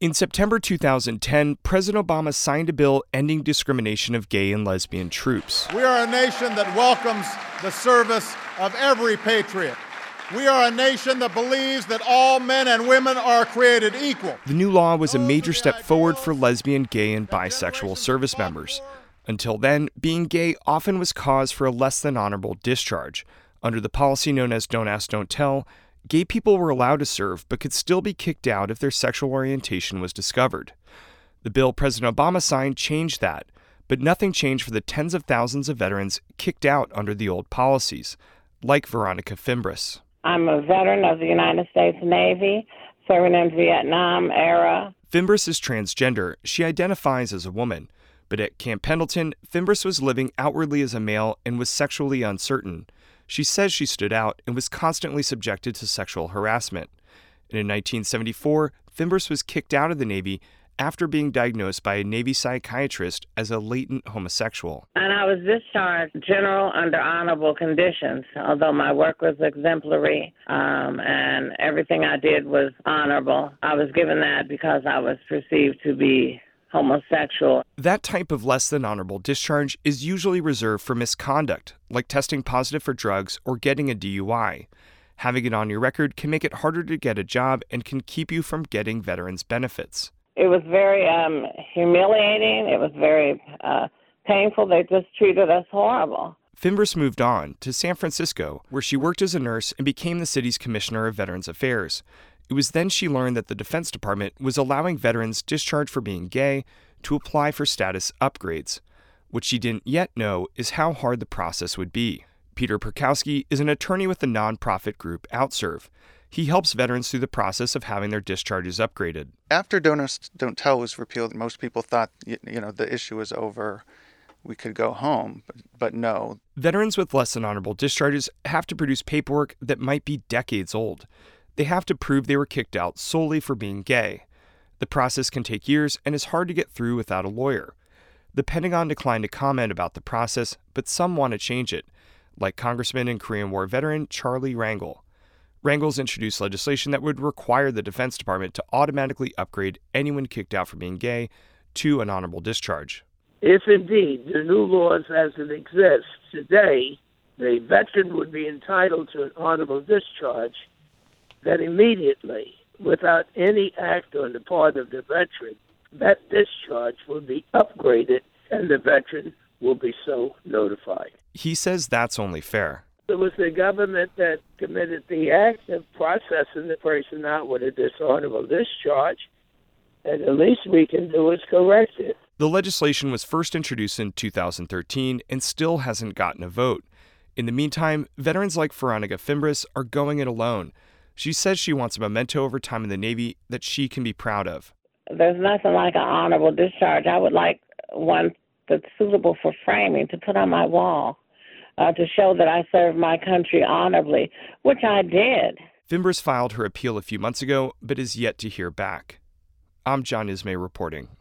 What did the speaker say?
In September 2010, President Obama signed a bill ending discrimination of gay and lesbian troops. We are a nation that welcomes the service of every patriot. We are a nation that believes that all men and women are created equal. The new law was a major step forward for lesbian, gay, and bisexual service members. Until then, being gay often was cause for a less than honorable discharge. Under the policy known as Don't Ask, Don't Tell, gay people were allowed to serve but could still be kicked out if their sexual orientation was discovered. The bill President Obama signed changed that, but nothing changed for the tens of thousands of veterans kicked out under the old policies, like Veronica Fimbres. I'm a veteran of the United States Navy, serving in Vietnam era. Fimbres is transgender. She identifies as a woman. But at Camp Pendleton, Fimbres was living outwardly as a male and was sexually uncertain. She says she stood out and was constantly subjected to sexual harassment. And in 1974, Fimbres was kicked out of the Navy after being diagnosed by a Navy psychiatrist as a latent homosexual. And I was discharged general under honorable conditions, although my work was exemplary and everything I did was honorable. I was given that because I was perceived to be homosexual. That type of less than honorable discharge is usually reserved for misconduct, like testing positive for drugs or getting a DUI. Having it on your record can make it harder to get a job and can keep you from getting veterans' benefits. It was very humiliating. It was very painful. They just treated us horrible. Fimbres moved on to San Francisco, where she worked as a nurse and became the city's commissioner of Veterans Affairs. It was then she learned that the Defense Department was allowing veterans discharged for being gay to apply for status upgrades. What she didn't yet know is how hard the process would be. Peter Perkowski is an attorney with the nonprofit group OutServe. He helps veterans through the process of having their discharges upgraded. After Don't Ask, Don't Tell was repealed, most people thought, the issue was over. We could go home, but no. Veterans with less than honorable discharges have to produce paperwork that might be decades old. They have to prove they were kicked out solely for being gay. The process can take years and is hard to get through without a lawyer. The Pentagon declined to comment about the process, but some want to change it, like Congressman and Korean War veteran Charlie Rangel. Rangel's introduced legislation that would require the Defense Department to automatically upgrade anyone kicked out for being gay to an honorable discharge. If indeed the new laws as it exists today, the veteran would be entitled to an honorable discharge, then immediately, without any act on the part of the veteran, that discharge will be upgraded and the veteran will be so notified. He says that's only fair. It was the government that committed the act of processing the person out with a dishonorable discharge, and the least we can do is correct it. The legislation was first introduced in 2013 and still hasn't gotten a vote. In the meantime, veterans like Veronica Fimbres are going it alone. She says she wants a memento of her time in the Navy that she can be proud of. There's nothing like an honorable discharge. I would like one that's suitable for framing to put on my wall. To show that I served my country honorably, which I did. Fimbres filed her appeal a few months ago, but is yet to hear back. I'm John Ismay reporting.